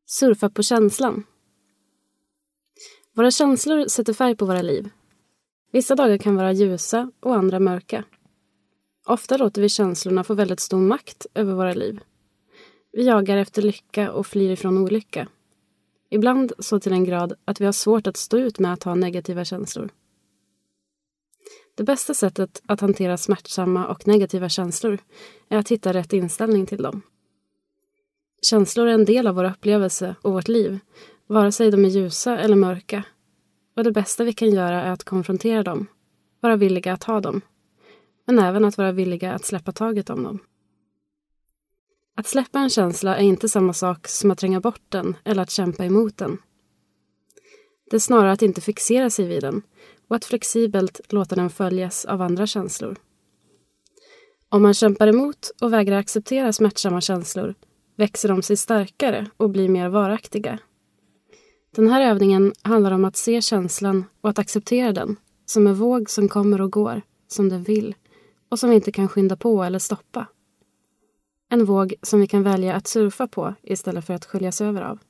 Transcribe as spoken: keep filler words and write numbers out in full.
Surfa på känslan. Våra känslor sätter färg på våra liv. Vissa dagar kan vara ljusa och andra mörka. Ofta låter vi känslorna få väldigt stor makt över våra liv. Vi jagar efter lycka och flyr ifrån olycka. Ibland så till en grad att vi har svårt att stå ut med att ha negativa känslor. Det bästa sättet att hantera smärtsamma och negativa känslor är att hitta rätt inställning till dem. Känslor är en del av vår upplevelse och vårt liv, vare sig de är ljusa eller mörka. Och det bästa vi kan göra är att konfrontera dem, vara villiga att ha dem, men även att vara villiga att släppa taget om dem. Att släppa en känsla är inte samma sak som att tränga bort den eller att kämpa emot den. Det är snarare att inte fixera sig vid den och att flexibelt låta den följas av andra känslor. Om man kämpar emot och vägrar acceptera smärtsamma känslor växer de sig starkare och blir mer varaktiga. Den här övningen handlar om att se känslan och att acceptera den som en våg som kommer och går, som den vill och som vi inte kan skynda på eller stoppa. En våg som vi kan välja att surfa på istället för att sköljas över av.